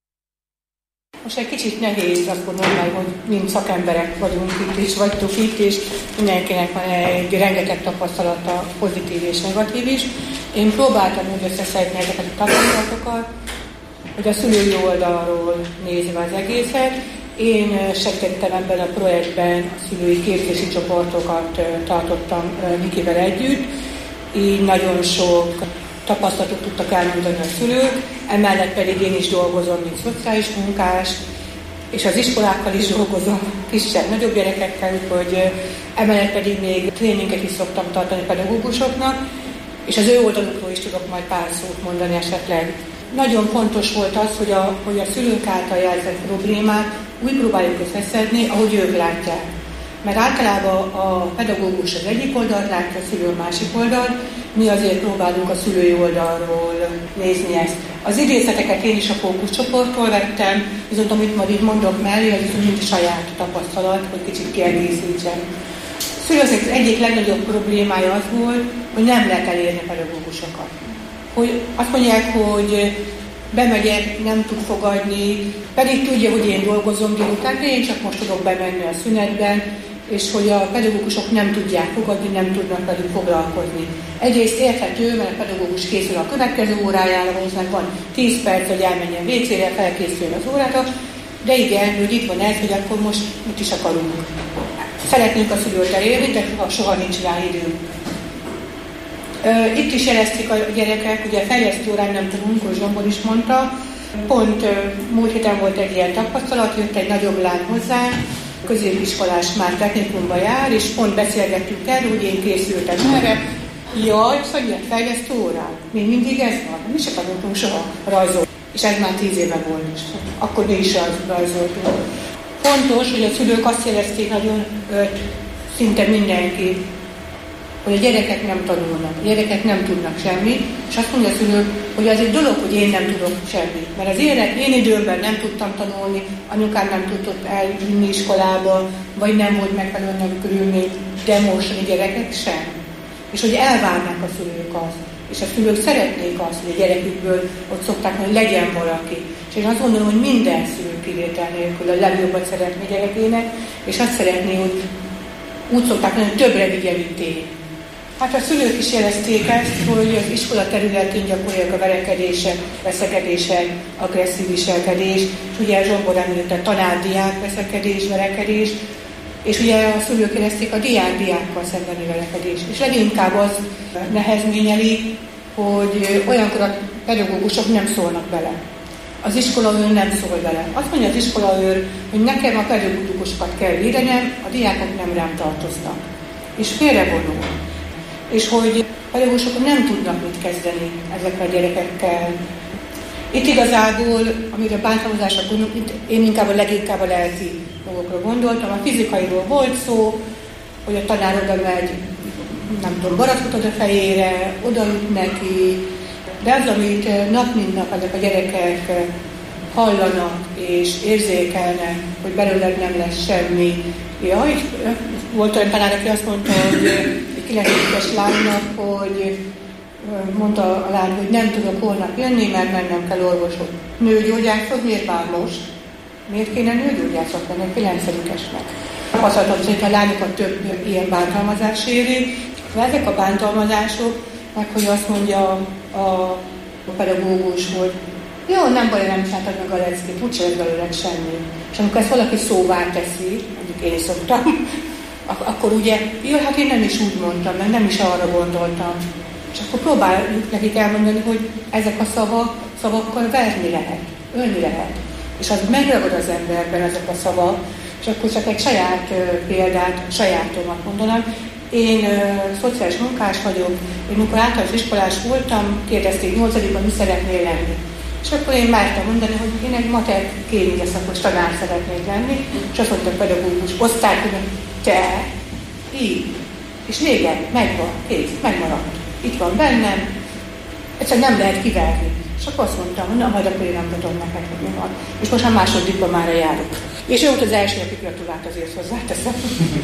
Most egy kicsit nehéz azt gondolom meg, hogy mind szakemberek vagyunk itt is, vagytok itt, és mindenkinek van egy rengeteg tapasztalata, pozitív és negatív is. Én próbáltam úgy összeszedni ezeket a tapasztalatokat, hogy a szülői oldalról nézve az egészet. Én segítettem ebben a projektben, a szülői képzési csoportokat tartottam Nikivel együtt, így nagyon sok tapasztalatot tudtak elmondani a szülők, emellett pedig én is dolgozom, mint szociális munkás, és az iskolákkal is dolgozom, kisebb, nagyobb gyerekekkel, hogy emellett pedig még tréninget is szoktam tartani pedagógusoknak, és az ő oldalukról is tudok majd pár szót mondani esetleg. Nagyon fontos volt az, hogy a szülők által jelzett problémát úgy próbáljuk összeszedni, ahogy ők látják. Mert általában a pedagógus az egyik oldalt látja, a szülő a másik oldalt, mi azért próbálunk a szülői oldalról nézni ezt. Az idézeteket én is a fókuszcsoporttól vettem, viszont amit majd így mondok mellé, az mind saját tapasztalat, hogy kicsit kiegészítsem. A szülőknek egyik legnagyobb problémája az volt, hogy nem lehet elérni a pedagógusokat. Hogy azt mondják, hogy bemegyek, nem tud fogadni, pedig tudja, hogy én dolgozom délután, de én csak most tudok bemenni a szünetben, és hogy a pedagógusok nem tudják fogadni, nem tudnak velük foglalkozni. Egyrészt érthető, mert a pedagógus készül a következő órájára, valószínűleg van 10 perc, hogy elmenjen WC-re, felkészül az órára, de igen, hogy itt van ez, hogy akkor most mit is akarunk. Szeretnénk a szülőt elérni, de soha nincs rá időnk. Itt is jelezték a gyerekek, ugye a fejlesztő órán nem tudunk, hogy Zsombor is mondta. Pont múlt héten volt egy ilyen tapasztalat, jött egy nagyobb lány hozzánk, középiskolás már technikumba jár, és pont beszélgettünk erről, hogy én készültem erre. Jaj, szóval ilyen fejlesztő órán. Még mindig ez van. Mi se tanultunk soha rajzolni. És ez már 10 éve volt. Akkor mi is rajzoltunk. Fontos, hogy a szülők azt jelezték nagyon, szinte mindenki, hogy a gyerekek nem tanulnak, a gyerekek nem tudnak semmit, és azt mondja a szülő, hogy az egy dolog, hogy én nem tudok semmit. Mert az én időmben nem tudtam tanulni, anyukám nem tudott elvinni iskolába, vagy nem volt megfelelően körülmény, de most a gyerekek sem. És hogy elvárnak a szülők azt. És a szülők szeretnék azt, hogy a gyerekükből ott szokták, hogy legyen valaki. És én azt gondolom, hogy minden szülő kivétel nélkül a legjobbat szeretné gyerekének, és azt szeretné, hogy úgy szokták mondani, hogy többre vigye, mint én. Hát a szülők is jelezték ezt, hogy az iskola területén gyakorolják a verekedések, veszekedések, agresszív viselkedés, és ugye Zsombor említette tanár-diák veszekedés, verekedés, és ugye a szülők jelezték a diák-diákkal szembeni verekedés. És leginkább az nehezményeli, hogy olyankor a pedagógusok nem szólnak bele. Az iskolaőr nem szól bele. Azt mondja az iskolaőr, hogy nekem a pedagógusokat kell védenem, a diákok nem rám tartoznak. És félrevonul. És hogy a pedagógusok nem tudnak mit kezdeni ezekkel a gyerekekkel. Itt igazából, amire bántalmazásra gondolok, én inkább leginkább a lelki dolgokra gondoltam. A fizikairól volt szó, hogy a tanár oda megy, nem tudom, barackot ad a fejére, odaüt neki, de az, amit nap mint nap ezek a gyerekek hallanak és érzékelnek, hogy belőled nem lesz semmi. Jaj, volt olyan tanár, aki azt mondta, hogy egy 9 éves lánynak, hogy mondta a lány, hogy nem tudok holnap jönni, mert mennem kell orvoshoz. Nőgyógyászhoz, miért már most? Miért kéne nőgyógyászat lenni 9-esnek? Tapasztaltam, hogy a lányokat több ilyen bántalmazás éri. Ezek a bántalmazások, meg hogy azt mondja a pedagógus, hogy jó, nem baj, nem csináltad meg a leckét, úgyse lesz belőled semmi. És amikor ezt valaki szóvá teszi, mondjuk én szoktam, akkor ugye, jó, hát én nem is úgy mondtam, meg nem is arra gondoltam. És akkor próbáljuk nekik elmondani, hogy ezek a szavakkal verni lehet, ölni lehet. És az megragad az emberben ezek a szavak, és akkor csak egy saját példát, sajátomat mondanám. Én szociális munkás vagyok, én amikor általános iskolás voltam, kérdezték 8-ban, mi szeretnél lenni. És akkor én mártam mondani, hogy én egy matek kémia szakos tanár szeretnék lenni, és azt mondta a pedagógus, osztály, hogy te, így. És régen, megvan, kész, megmaradt. Itt van bennem, egyszerűen nem lehet kiverni. És akkor azt mondtam, hogy na, majd akkor én nem tudom neked, hogy mi van. És most már másodikban már járok. És ő volt az első, aki gratulált, azért hozzáteszem.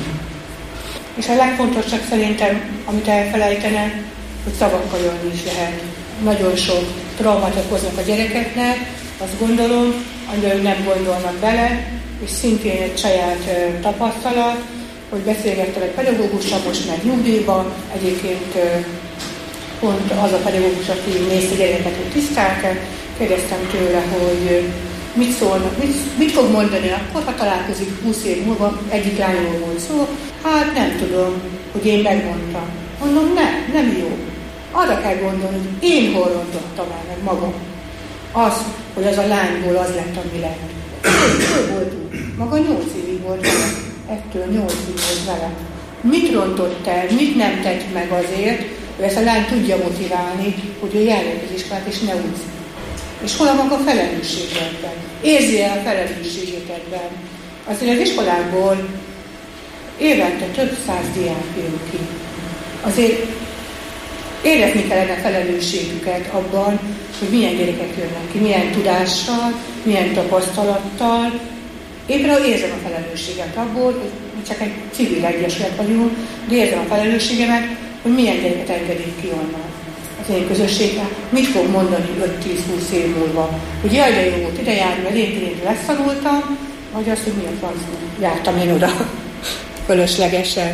És a legfontosabb szerintem, amit elfelejtenek, hogy szavakkal jönni is lehet. Nagyon sok traumát okoznak a gyerekeknek, Azt gondolom, amiről nem gondolnak bele, és szintén egy saját tapasztalat, hogy beszélgettem egy pedagógussal, most már nyugdíjban, egyébként pont az a pedagógus, aki nézte gyerekeket, hogy tiszteltek, kérdeztem tőle, hogy mit szólnak, mit fog mondani akkor, ha találkozik 20 év múlva, egyik lányról volt szó, hát nem tudom, hogy én megmondtam. Mondom, nem jó. Arra kell gondolni, hogy én hol rontottam el meg magam. Az, hogy az a lányból az lett, ami lett. Ő volt úgy. Maga 8 évig volt vele. 1-től 8 évig volt vele. Mit rontott el, mit nem tett meg azért, hogy ezt a lány tudja motiválni, hogy ő járja az iskolát és ne úgy. És hol a maga felelősségedben? Érzi el a felelősségedben? Azért az iskolákból évente több 100 diák jön ki. Azért érezni kellene felelősségüket abban, hogy milyen gyerekek jönnek ki, milyen tudással, milyen tapasztalattal. Én például érzem a felelősséget abból, hogy mi csak egy civil egyesület vagyunk, de érzem a felelősségemet, hogy milyen gyereket engedik ki onnan. Az én közösségben mit fog mondani 5-10-20 év múlva? Hogy jaj, de jó volt ide járni, mert én leszanultam, vagy azt, hogy mi a francba jártam én oda fölöslegesen.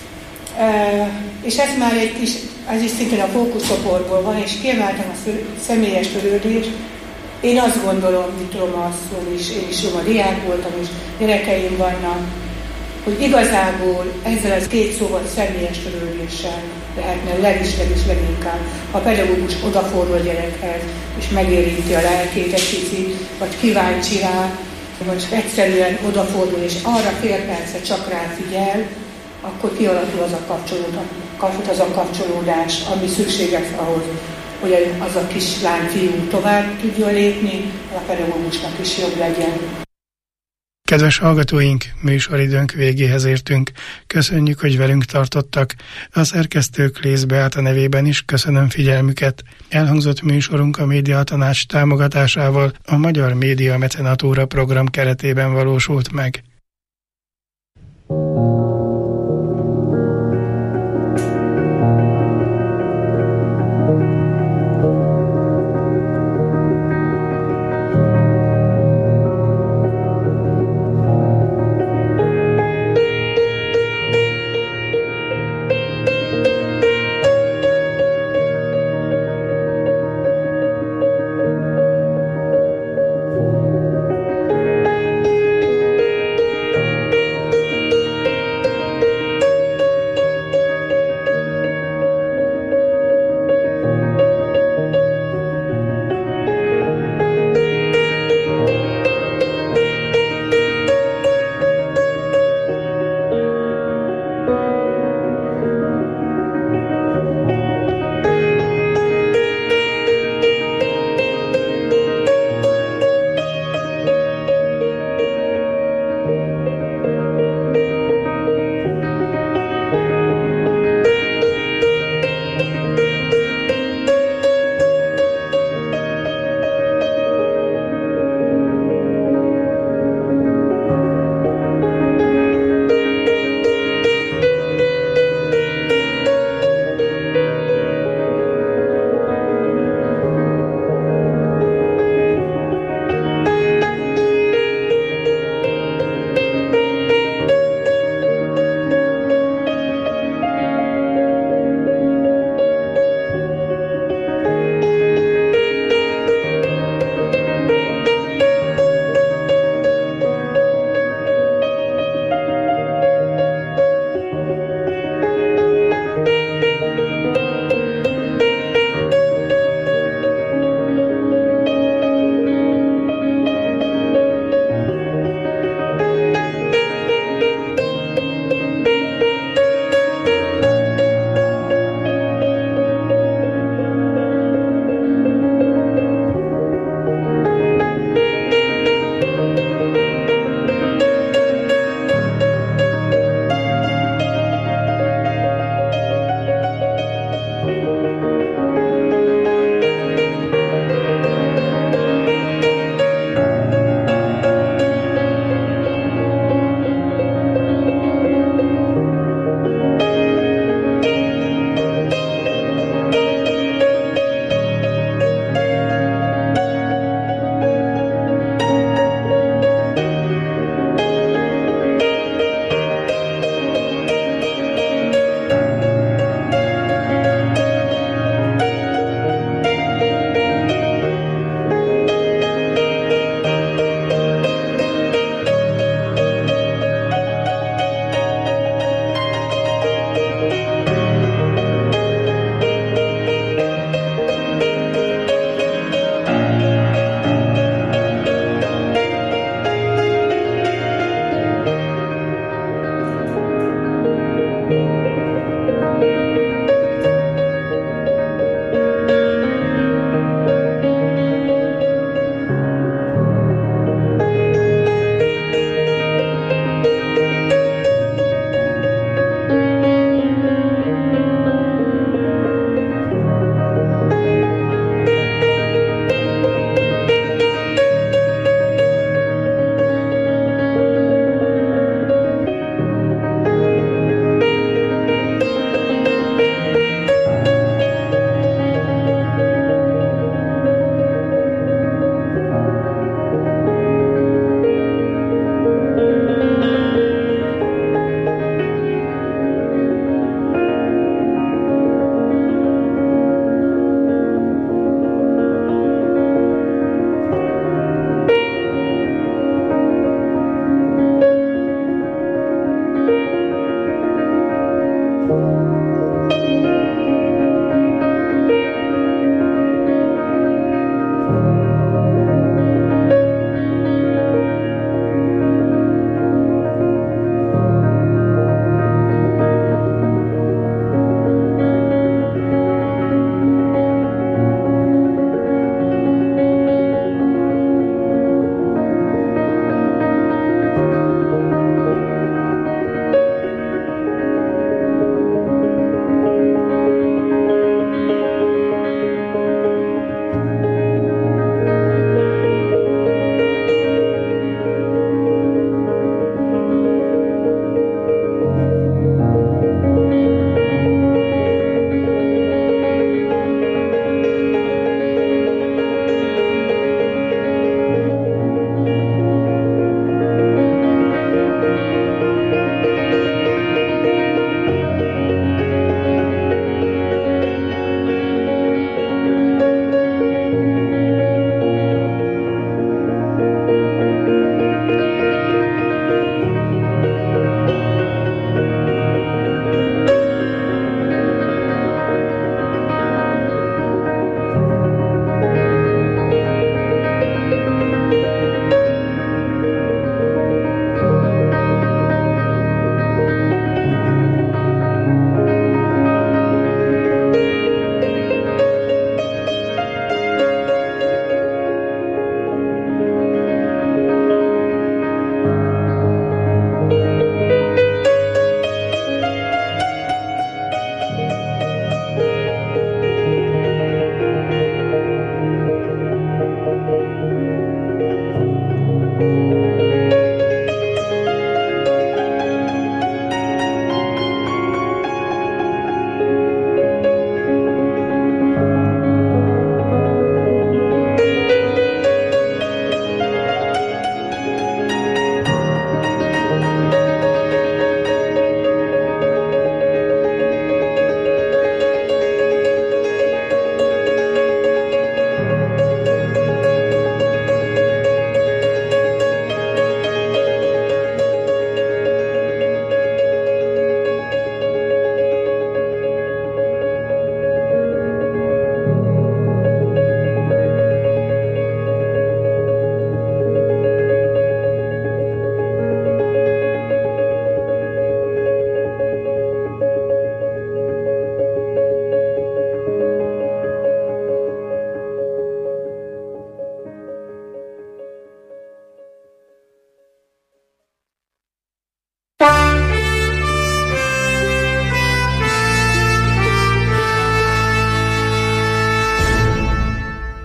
És ez már egy kis, ez is szintén a fókuszcsoportból van, és kiemeltem a személyes törődést. Én azt gondolom, mint Roma asszony is, én is Roma diák voltam, és gyerekeim vannak, hogy igazából ezzel az 2 szóval személyes törődéssel lehetne leginkább, ha a pedagógus odafordul a gyerekhez, és megérinti a lelkét egy picit, vagy kíváncsi rá, vagy egyszerűen odafordul, és arra fél percre csak rá figyel, akkor kialakul az a kapcsolódás, ami szükséges ahhoz, hogy az a kislány, fiú tovább tudjon lépni, a pedagógusnak is jobb legyen. Kedves hallgatóink, műsoridőnk végéhez értünk. Köszönjük, hogy velünk tartottak. A szerkesztő Klész Beáta nevében is köszönöm figyelmüket. Elhangzott műsorunk a Médiatanács támogatásával a Magyar Média Mecenatúra program keretében valósult meg.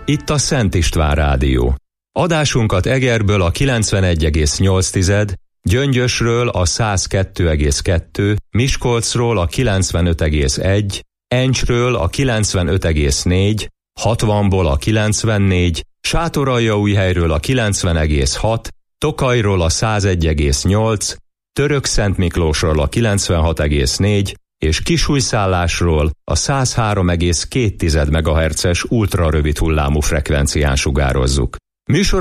Itt a Szent István Rádió. Adásunkat Egerből a 91,8, Gyöngyösről a 102,2, Miskolcról a 95,1, Encsről a 95,4, 60-ból a 94, Sátoraljaújhelyről a 90,6, Tokajról a 101,8, Törökszentmiklósról a 96,4 és Kisújszállásról a 103,2 MHz-es ultrarövid hullámú frekvencián sugározzuk.